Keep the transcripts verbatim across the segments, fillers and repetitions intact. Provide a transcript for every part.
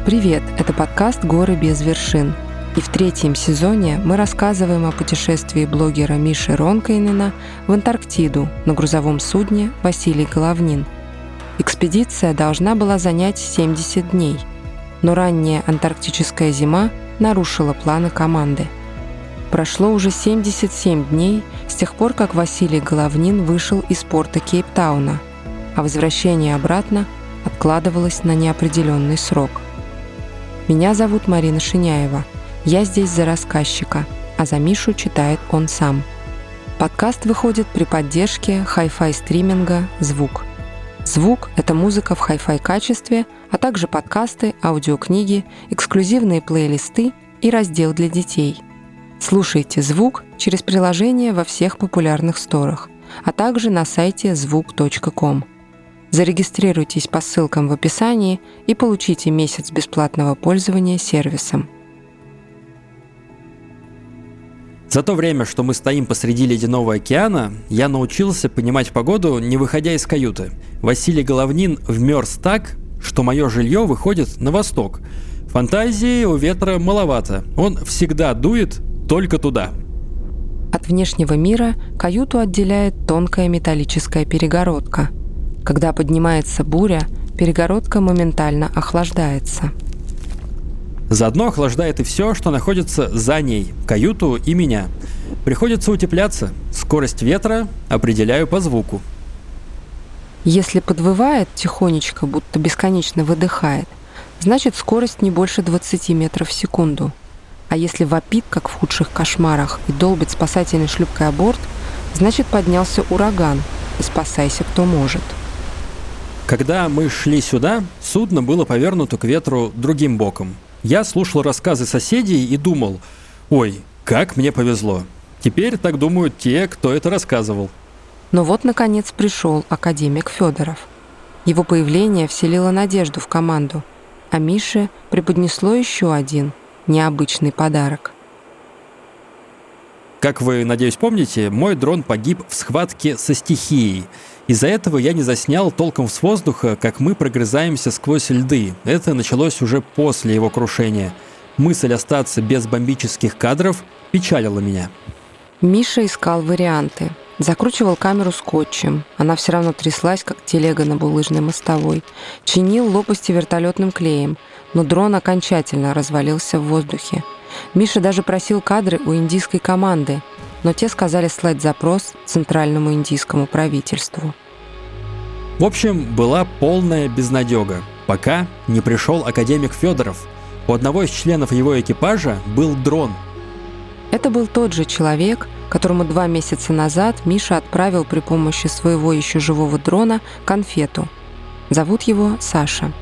Привет, это подкаст «Горы без вершин». И в третьем сезоне мы рассказываем о путешествии блогера Миши Ронкайнена в Антарктиду на грузовом судне «Василий Головнин». Экспедиция должна была занять семьдесят дней, но ранняя антарктическая зима нарушила планы команды. Прошло уже семьдесят семь дней с тех пор, как Василий Головнин вышел из порта Кейптауна, а возвращение обратно откладывалось на неопределенный срок. Меня зовут Марина Шиняева. Я здесь за рассказчика, а за Мишу читает он сам. Подкаст выходит при поддержке хай-фай стриминга «Звук». «Звук» — это музыка в хай-фай качестве, а также подкасты, аудиокниги, эксклюзивные плейлисты и раздел для детей. Слушайте «Звук» через приложение во всех популярных сторах, а также на сайте звук точка ком. Зарегистрируйтесь по ссылкам в описании и получите месяц бесплатного пользования сервисом. За то время, что мы стоим посреди ледяного океана, я научился понимать погоду, не выходя из каюты. Василий Головнин вмерз так, что мое жилье выходит на восток. Фантазии у ветра маловато, он всегда дует только туда. От внешнего мира каюту отделяет тонкая металлическая перегородка. Когда поднимается буря, перегородка моментально охлаждается. Заодно охлаждает и все, что находится за ней, каюту и меня. Приходится утепляться. Скорость ветра определяю по звуку. Если подвывает тихонечко, будто бесконечно выдыхает, значит скорость не больше двадцать метров в секунду. А если вопит, как в худших кошмарах, и долбит спасательной шлюпкой о борт, значит поднялся ураган, и спасайся кто может. Когда мы шли сюда, судно было повернуто к ветру другим боком. Я слушал рассказы соседей и думал: ой, как мне повезло. Теперь так думают те, кто это рассказывал. Но вот, наконец, пришел академик Федоров. Его появление вселило надежду в команду, а Мише преподнесло еще один необычный подарок. Как вы, надеюсь, помните, мой дрон погиб в схватке со стихией. Из-за этого я не заснял толком с воздуха, как мы прогрызаемся сквозь льды. Это началось уже после его крушения. Мысль остаться без бомбических кадров печалила меня. Миша искал варианты. Закручивал камеру скотчем. Она все равно тряслась, как телега на булыжной мостовой. Чинил лопасти вертолетным клеем, но дрон окончательно развалился в воздухе. Миша даже просил кадры у индийской команды, но те сказали слать запрос центральному индийскому правительству. В общем, была полная безнадега, пока не пришел академик Федоров. У одного из членов его экипажа был дрон. Это был тот же человек, которому два месяца назад Миша отправил при помощи своего еще живого дрона конфету. Зовут его Саша.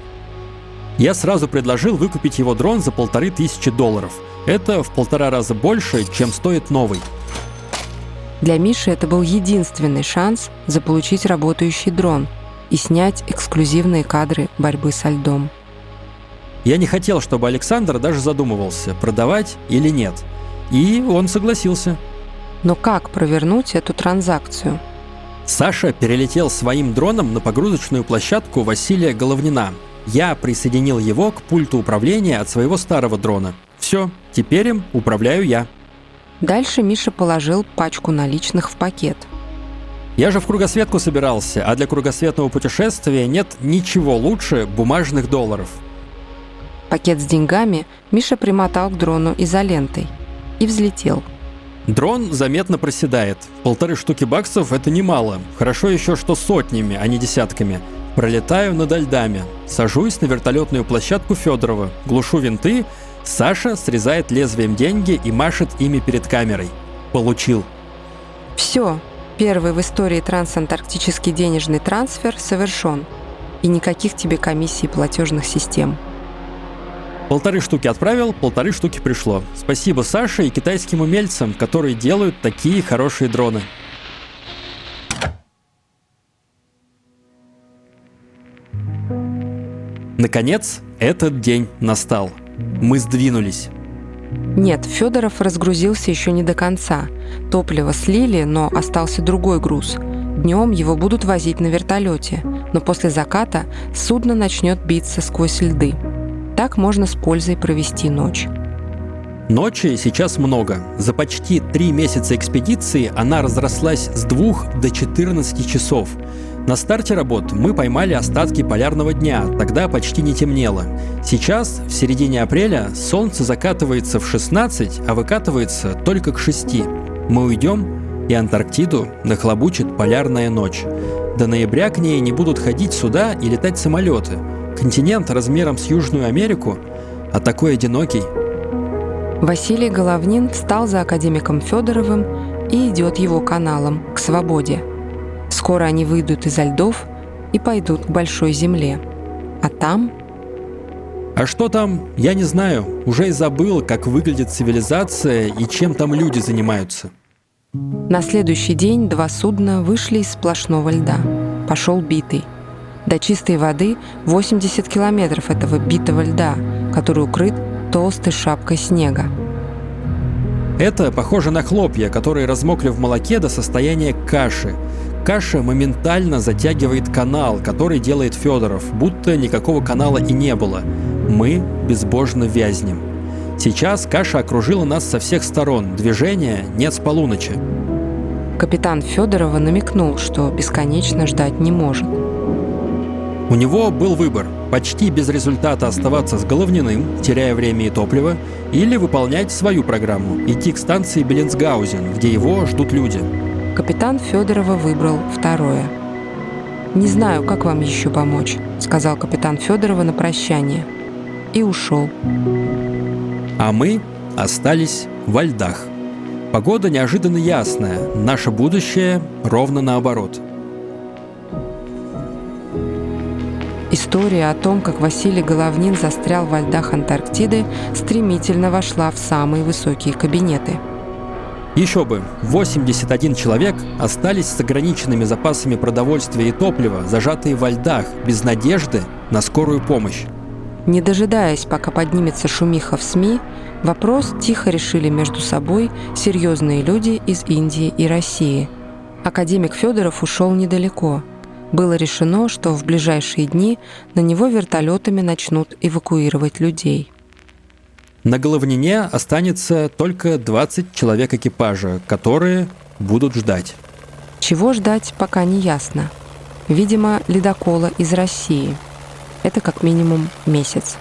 Я сразу предложил выкупить его дрон за полторы тысячи долларов. Это в полтора раза больше, чем стоит новый. Для Миши это был единственный шанс заполучить работающий дрон и снять эксклюзивные кадры борьбы со льдом. Я не хотел, чтобы Александр даже задумывался, продавать или нет. И он согласился. Но как провернуть эту транзакцию? Саша перелетел своим дроном на погрузочную площадку Василия Головнина. Я присоединил его к пульту управления от своего старого дрона. Все, теперь им управляю я. Дальше Миша положил пачку наличных в пакет. Я же в кругосветку собирался, а для кругосветного путешествия нет ничего лучше бумажных долларов. Пакет с деньгами Миша примотал к дрону изолентой и взлетел. Дрон заметно проседает. Полторы штуки баксов — это немало. Хорошо еще, что сотнями, а не десятками. Пролетаю над льдами. Сажусь на вертолетную площадку Федорова. Глушу винты. Саша срезает лезвием деньги и машет ими перед камерой. Получил. Все. Первый в истории трансантарктический денежный трансфер совершен. И никаких тебе комиссий платежных систем. Полторы штуки отправил, полторы штуки пришло. Спасибо Саше и китайским умельцам, которые делают такие хорошие дроны. Наконец, этот день настал. Мы сдвинулись. Нет, Федоров разгрузился еще не до конца. Топливо слили, но остался другой груз. Днем его будут возить на вертолете, но после заката судно начнет биться сквозь льды. Так можно с пользой провести ночь. Ночи сейчас много. За почти три месяца экспедиции она разрослась с двух до четырнадцати часов. На старте работ мы поймали остатки полярного дня, тогда почти не темнело. Сейчас, в середине апреля, солнце закатывается в шестнадцать, а выкатывается только к шести. Мы уйдем, и Антарктиду нахлобучит полярная ночь. До ноября к ней не будут ходить суда и летать самолеты. Континент размером с Южную Америку, а такой одинокий. Василий Головнин встал за академиком Федоровым и идет его каналом к свободе. Скоро они выйдут изо льдов и пойдут к большой земле. А там... А что там, я не знаю. Уже и забыл, как выглядит цивилизация и чем там люди занимаются. На следующий день два судна вышли из сплошного льда. Пошел битый. До чистой воды восемьдесят километров этого битого льда, который укрыт толстой шапкой снега. Это похоже на хлопья, которые размокли в молоке до состояния каши. Каша моментально затягивает канал, который делает Федоров, будто никакого канала и не было. Мы безбожно вязнем. Сейчас каша окружила нас со всех сторон, движения нет с полуночи. Капитан Федорова намекнул, что бесконечно ждать не может. У него был выбор – почти без результата оставаться с Головниным, теряя время и топливо, или выполнять свою программу – идти к станции Беллинсгаузен, где его ждут люди. Капитан Федорова выбрал второе. «Не знаю, как вам еще помочь», – сказал капитан Федорова на прощание. И ушел. А мы остались во льдах. Погода неожиданно ясная, наше будущее ровно наоборот. История о том, как Василий Головнин застрял во льдах Антарктиды, стремительно вошла в самые высокие кабинеты. Еще бы, восемьдесят один человек остались с ограниченными запасами продовольствия и топлива, зажатые во льдах, без надежды на скорую помощь. Не дожидаясь, пока поднимется шумиха в СМИ, вопрос тихо решили между собой серьезные люди из Индии и России. Академик Федоров ушел недалеко. Было решено, что в ближайшие дни на него вертолетами начнут эвакуировать людей. На Головнине останется только двадцать человек экипажа, которые будут ждать. Чего ждать, пока не ясно. Видимо, ледокола из России. Это как минимум месяц.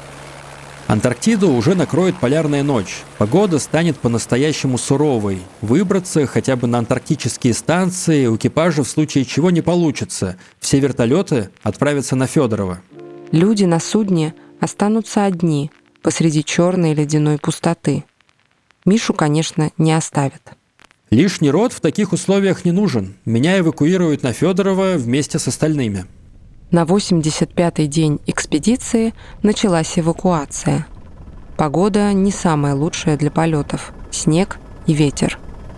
Антарктиду уже накроет полярная ночь. Погода станет по-настоящему суровой. Выбраться хотя бы на антарктические станции у экипажа в случае чего не получится. Все вертолеты отправятся на Федорова. Люди на судне останутся одни посреди черной ледяной пустоты. Мишу, конечно, не оставят. Лишний род в таких условиях не нужен. Меня эвакуируют на Федорова вместе с остальными. На восемьдесят пятый день экспедиции началась эвакуация. Погода не самая лучшая для полетов. Снег и ветер.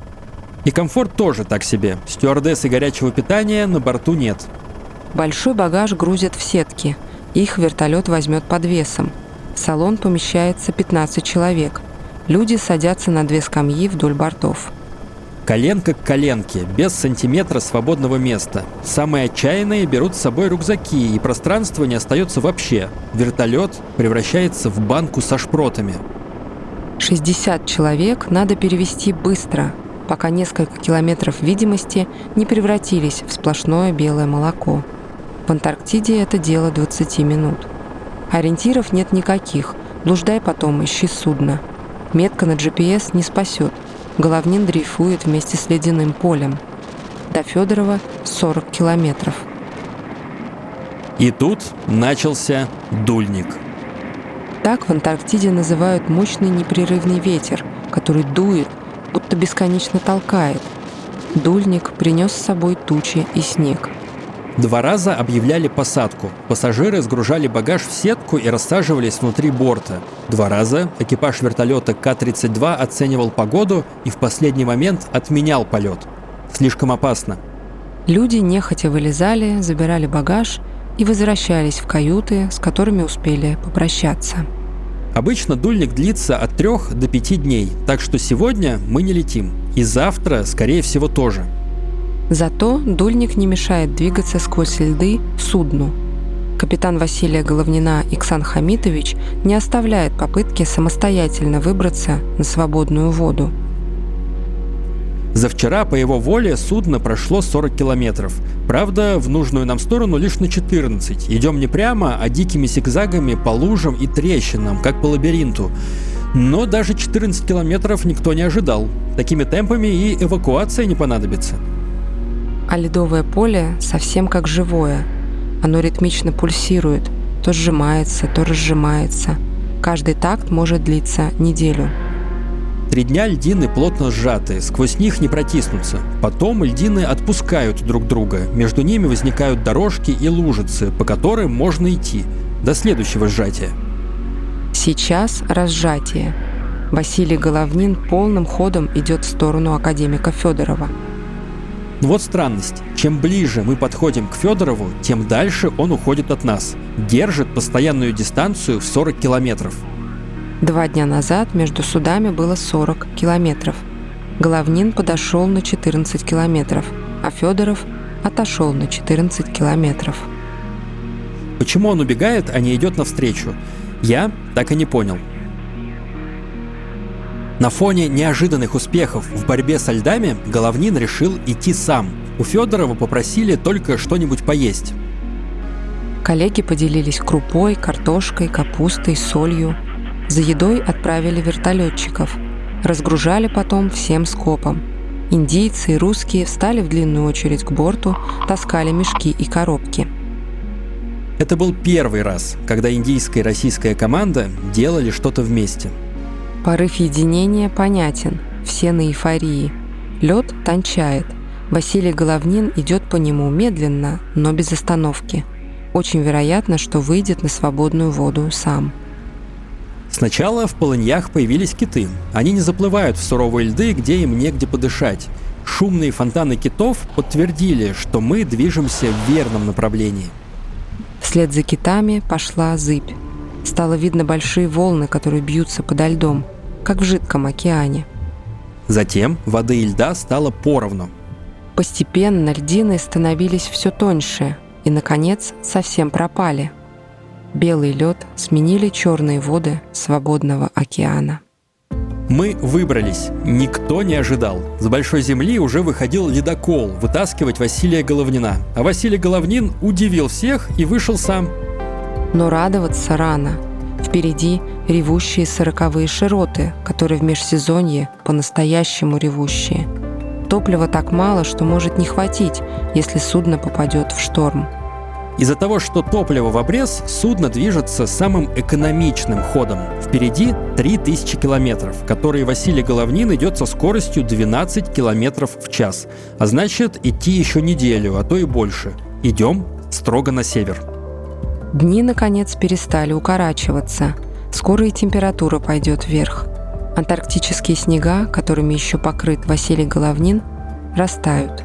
И комфорт тоже так себе. Стюардессы горячего питания на борту нет. Большой багаж грузят в сетки. Их вертолет возьмет под весом. В салон помещается пятнадцать человек. Люди садятся на две скамьи вдоль бортов. Коленка к коленке, без сантиметра свободного места. Самые отчаянные берут с собой рюкзаки, и пространства не остается вообще. Вертолет превращается в банку со шпротами. шестьдесят человек надо перевести быстро, пока несколько километров видимости не превратились в сплошное белое молоко. В Антарктиде это дело двадцати минут. Ориентиров нет никаких, блуждай потом, ищи судно. Метка на джи пи эс не спасет. Головнин дрейфует вместе с ледяным полем. До Федорова сорок километров. И тут начался дульник. Так в Антарктиде называют мощный непрерывный ветер, который дует, будто бесконечно толкает. Дульник принес с собой тучи и снег. Два раза объявляли посадку. Пассажиры сгружали багаж в сетку и рассаживались внутри борта. Два раза экипаж вертолета Ка тридцать два оценивал погоду и в последний момент отменял полет. Слишком опасно. Люди нехотя вылезали, забирали багаж и возвращались в каюты, с которыми успели попрощаться. Обычно дульник длится от трех до пяти дней, так что сегодня мы не летим. И завтра, скорее всего, тоже. Зато дульник не мешает двигаться сквозь льды судну. Капитан Василия Головнина Иксан Хамитович не оставляет попытки самостоятельно выбраться на свободную воду. За вчера по его воле судно прошло сорок километров. Правда, в нужную нам сторону лишь на четырнадцать. Идем не прямо, а дикими зигзагами по лужам и трещинам, как по лабиринту. Но даже четырнадцать километров никто не ожидал. Такими темпами и эвакуация не понадобится. А ледовое поле совсем как живое. Оно ритмично пульсирует, то сжимается, то разжимается. Каждый такт может длиться неделю. Три дня льдины плотно сжаты, сквозь них не протиснуться. Потом льдины отпускают друг друга, между ними возникают дорожки и лужицы, по которым можно идти, до следующего сжатия. Сейчас разжатие. Василий Головнин полным ходом идет в сторону академика Федорова. Но вот странность. Чем ближе мы подходим к Федорову, тем дальше он уходит от нас. Держит постоянную дистанцию в сорок километров. Два дня назад между судами было сорок километров. Головнин подошел на четырнадцать километров, а Федоров отошел на четырнадцать километров. Почему он убегает, а не идет навстречу? Я так и не понял. На фоне неожиданных успехов в борьбе со льдами Головнин решил идти сам. У Федорова попросили только что-нибудь поесть. Коллеги поделились крупой, картошкой, капустой, солью. За едой отправили вертолетчиков. Разгружали потом всем скопом. Индийцы и русские встали в длинную очередь к борту, таскали мешки и коробки. Это был первый раз, когда индийская и российская команда делали что-то вместе. Порыв единения понятен, все на эйфории. Лед тончает. Василий Головнин идет по нему медленно, но без остановки. Очень вероятно, что выйдет на свободную воду сам. Сначала в полыньях появились киты. Они не заплывают в суровые льды, где им негде подышать. Шумные фонтаны китов подтвердили, что мы движемся в верном направлении. Вслед за китами пошла зыбь. Стало видно большие волны, которые бьются подо льдом, как в жидком океане. Затем воды и льда стало поровну. Постепенно льдины становились все тоньше и, наконец, совсем пропали. Белый лед сменили черные воды свободного океана. Мы выбрались. Никто не ожидал. С большой земли уже выходил ледокол вытаскивать Василия Головнина. А Василий Головнин удивил всех и вышел сам. Но радоваться рано. Впереди ревущие сороковые широты, которые в межсезонье по-настоящему ревущие. Топлива так мало, что может не хватить, если судно попадет в шторм. Из-за того, что топливо в обрез, судно движется самым экономичным ходом. Впереди три тысячи километров, которые Василий Головнин идет со скоростью двенадцать километров в час. А значит, идти еще неделю, а то и больше. Идем строго на север. Дни, наконец, перестали укорачиваться. Скоро и температура пойдет вверх. Антарктические снега, которыми еще покрыт Василий Головнин, растают.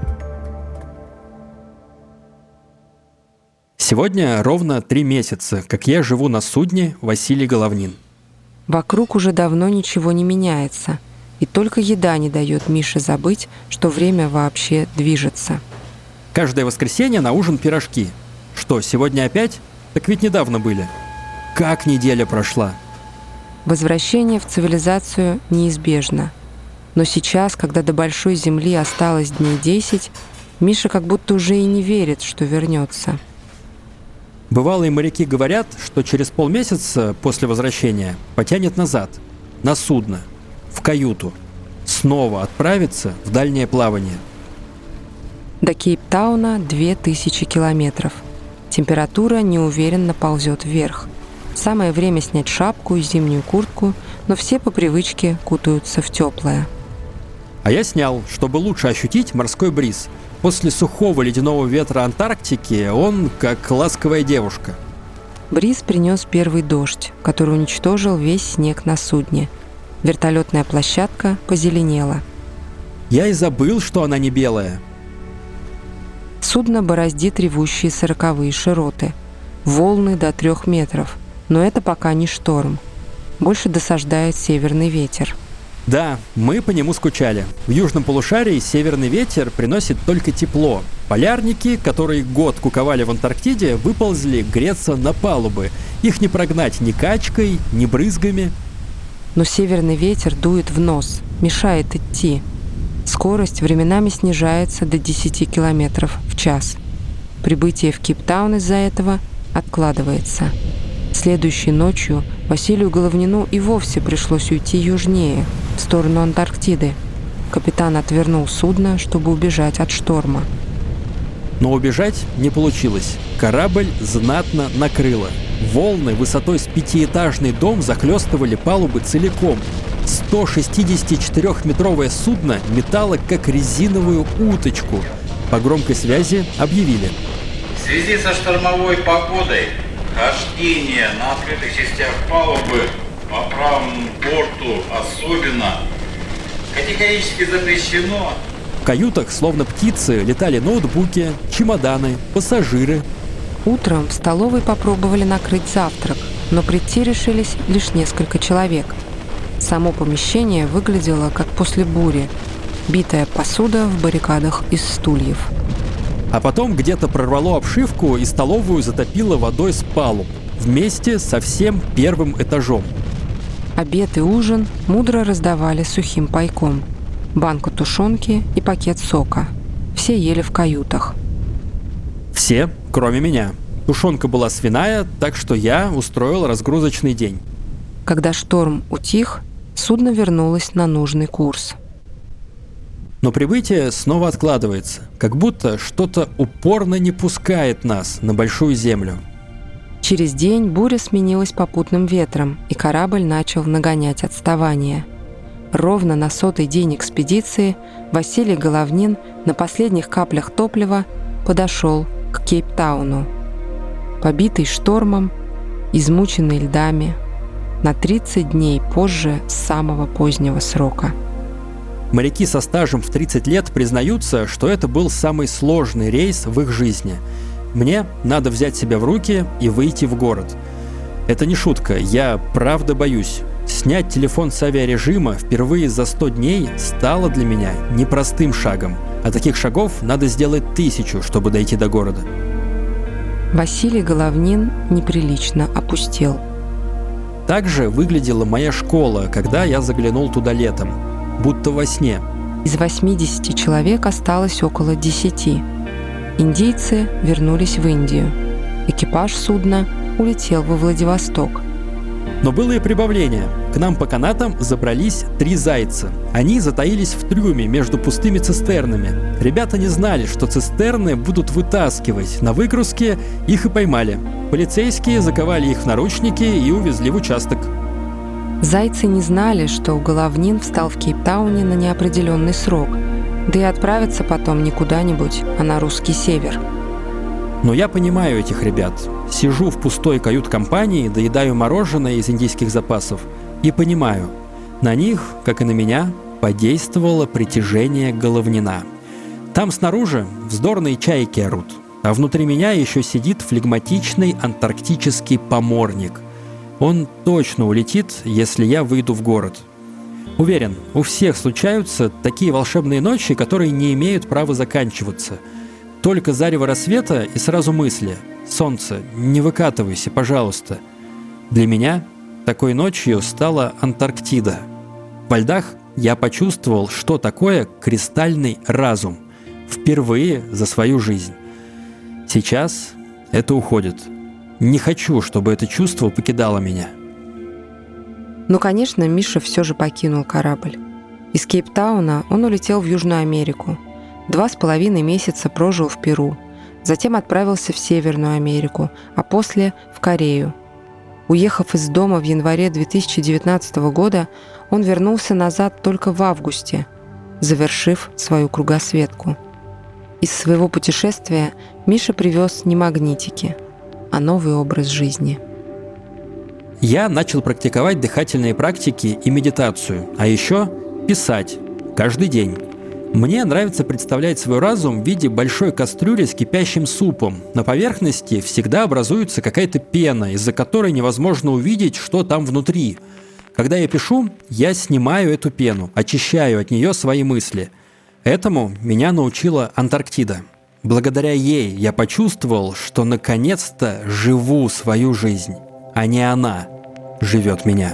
Сегодня ровно три месяца, как я живу на судне Василий Головнин. Вокруг уже давно ничего не меняется, и только еда не дает Мише забыть, что время вообще движется. Каждое воскресенье на ужин пирожки. Что, сегодня опять? Так ведь недавно были. Как неделя прошла? Возвращение в цивилизацию неизбежно. Но сейчас, когда до большой земли осталось дней десять, Миша как будто уже и не верит, что вернется. Бывалые моряки говорят, что через полмесяца после возвращения потянет назад, на судно, в каюту, снова отправиться в дальнее плавание. До Кейптауна две тысячи километров. Температура неуверенно ползет вверх. Самое время снять шапку и зимнюю куртку, но все по привычке кутаются в теплое. А я снял, чтобы лучше ощутить морской бриз. После сухого ледяного ветра Антарктики он как ласковая девушка. Бриз принес первый дождь, который уничтожил весь снег на судне. Вертолетная площадка позеленела. Я и забыл, что она не белая. Судно бороздит ревущие сороковые широты. Волны до трех метров. Но это пока не шторм. Больше досаждает северный ветер. Да, мы по нему скучали. В южном полушарии северный ветер приносит только тепло. Полярники, которые год куковали в Антарктиде, выползли греться на палубы. Их не прогнать ни качкой, ни брызгами. Но северный ветер дует в нос, мешает идти. Скорость временами снижается до десяти километров в час. Прибытие в Кейптаун из-за этого откладывается. Следующей ночью Василию Головнину и вовсе пришлось уйти южнее, в сторону Антарктиды. Капитан отвернул судно, чтобы убежать от шторма. Но убежать не получилось. Корабль знатно накрыло. Волны высотой с пятиэтажный дом захлестывали палубы целиком. сто шестидесятичетырёхметровое судно метало, как резиновую уточку. По громкой связи объявили: в связи со штормовой погодой хождение на открытых частях палубы по правому борту особенно категорически запрещено. В каютах, словно птицы, летали ноутбуки, чемоданы, пассажиры. Утром в столовой попробовали накрыть завтрак, но прийти решились лишь несколько человек. Само помещение выглядело как после бури. Битая посуда в баррикадах из стульев. А потом где-то прорвало обшивку и столовую затопило водой с палуб, вместе со всем первым этажом. Обед и ужин мудро раздавали сухим пайком. Банку тушенки и пакет сока. Все ели в каютах. Все, кроме меня. Тушенка была свиная, так что я устроил разгрузочный день. Когда шторм утих, судно вернулось на нужный курс. Но прибытие снова откладывается, как будто что-то упорно не пускает нас на большую землю. Через день буря сменилась попутным ветром, и корабль начал нагонять отставание. Ровно на сотый день экспедиции Василий Головнин на последних каплях топлива подошел к Кейптауну. Побитый штормом, измученный льдами, на тридцать дней позже самого позднего срока. Моряки со стажем в тридцать лет признаются, что это был самый сложный рейс в их жизни. Мне надо взять себя в руки и выйти в город. Это не шутка, я правда боюсь. Снять телефон с авиарежима впервые за сто дней стало для меня непростым шагом. А таких шагов надо сделать тысячу, чтобы дойти до города. Василий Головнин неприлично опустел. Так же выглядела моя школа, когда я заглянул туда летом. Будто во сне. Из восьмидесяти человек осталось около десяти. Индийцы вернулись в Индию. Экипаж судна улетел во Владивосток. Но было и прибавление. К нам по канатам забрались три зайца. Они затаились в трюме между пустыми цистернами. Ребята не знали, что цистерны будут вытаскивать. На выгрузке их и поймали. Полицейские заковали их в наручники и увезли в участок. Зайцы не знали, что Головнин встал в Кейптауне на неопределенный срок, да и отправиться потом не куда-нибудь, а на русский север. Но я понимаю этих ребят. Сижу в пустой кают-компании, доедаю мороженое из индийских запасов и понимаю, на них, как и на меня, подействовало притяжение Головнина. Там снаружи вздорные чайки орут, а внутри меня еще сидит флегматичный антарктический поморник. Он точно улетит, если я выйду в город. Уверен, у всех случаются такие волшебные ночи, которые не имеют права заканчиваться. Только зарево рассвета и сразу мысли: «Солнце, не выкатывайся, пожалуйста». Для меня такой ночью стала Антарктида. Во льдах я почувствовал, что такое кристальный разум. Впервые за свою жизнь. Сейчас это уходит. Не хочу, чтобы это чувство покидало меня. Но, конечно, Миша все же покинул корабль. Из Кейптауна он улетел в Южную Америку. Два с половиной месяца прожил в Перу. Затем отправился в Северную Америку, а после в Корею. Уехав из дома в январе две тысячи девятнадцатого года, он вернулся назад только в августе, завершив свою кругосветку. Из своего путешествия Миша привез не магнитики, а новый образ жизни. Я начал практиковать дыхательные практики и медитацию, а еще писать каждый день. Мне нравится представлять свой разум в виде большой кастрюли с кипящим супом. На поверхности всегда образуется какая-то пена, из-за которой невозможно увидеть, что там внутри. Когда я пишу, я снимаю эту пену, очищаю от нее свои мысли. Этому меня научила Антарктида. Благодаря ей я почувствовал, что наконец-то живу свою жизнь, а не она живет меня.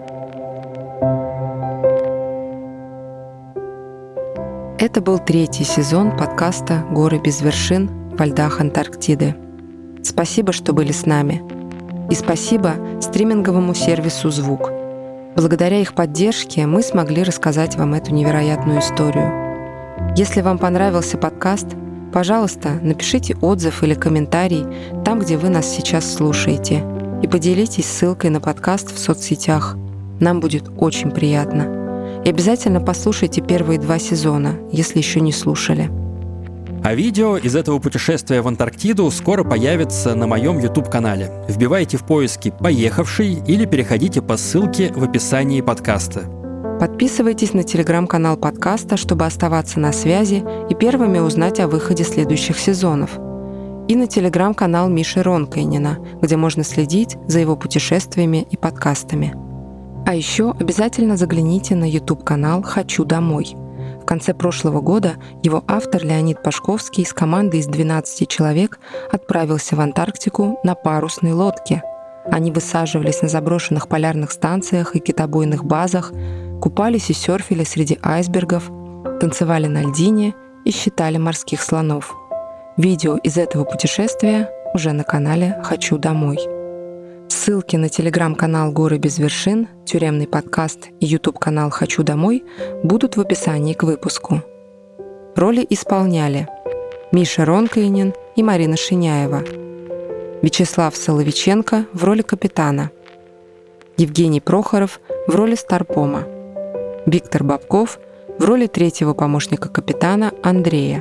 Это был третий сезон подкаста «Горы без вершин во льдах Антарктиды». Спасибо, что были с нами. И спасибо стриминговому сервису «Звук». Благодаря их поддержке мы смогли рассказать вам эту невероятную историю. Если вам понравился подкаст, пожалуйста, напишите отзыв или комментарий там, где вы нас сейчас слушаете, и поделитесь ссылкой на подкаст в соцсетях. Нам будет очень приятно. И обязательно послушайте первые два сезона, если еще не слушали. А видео из этого путешествия в Антарктиду скоро появится на моем YouTube-канале. Вбивайте в поиски «Поехавший» или переходите по ссылке в описании подкаста. Подписывайтесь на телеграм-канал подкаста, чтобы оставаться на связи и первыми узнать о выходе следующих сезонов. И на телеграм-канал Миши Ронкайнена, где можно следить за его путешествиями и подкастами. А еще обязательно загляните на YouTube-канал «Хочу домой». В конце прошлого года его автор Леонид Пашковский с командой из двенадцати человек отправился в Антарктику на парусной лодке. Они высаживались на заброшенных полярных станциях и китобойных базах, купались и серфили среди айсбергов, танцевали на льдине и считали морских слонов. Видео из этого путешествия уже на канале «Хочу домой». Ссылки на телеграм-канал «Горы без вершин», тюремный подкаст и ютуб-канал «Хочу домой» будут в описании к выпуску. Роли исполняли Миша Ронкайнен и Марина Шиняева, Вячеслав Соловиченко в роли капитана, Евгений Прохоров в роли старпома, Виктор Бабков в роли третьего помощника капитана Андрея.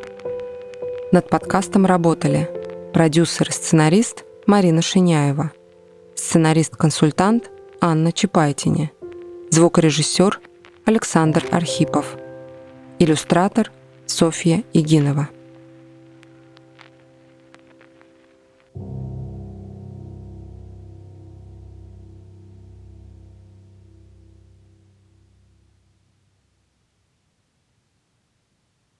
Над подкастом работали продюсер и сценарист Марина Шиняева, сценарист-консультант Анна Чапайтине, звукорежиссер Александр Архипов, иллюстратор Софья Игинова.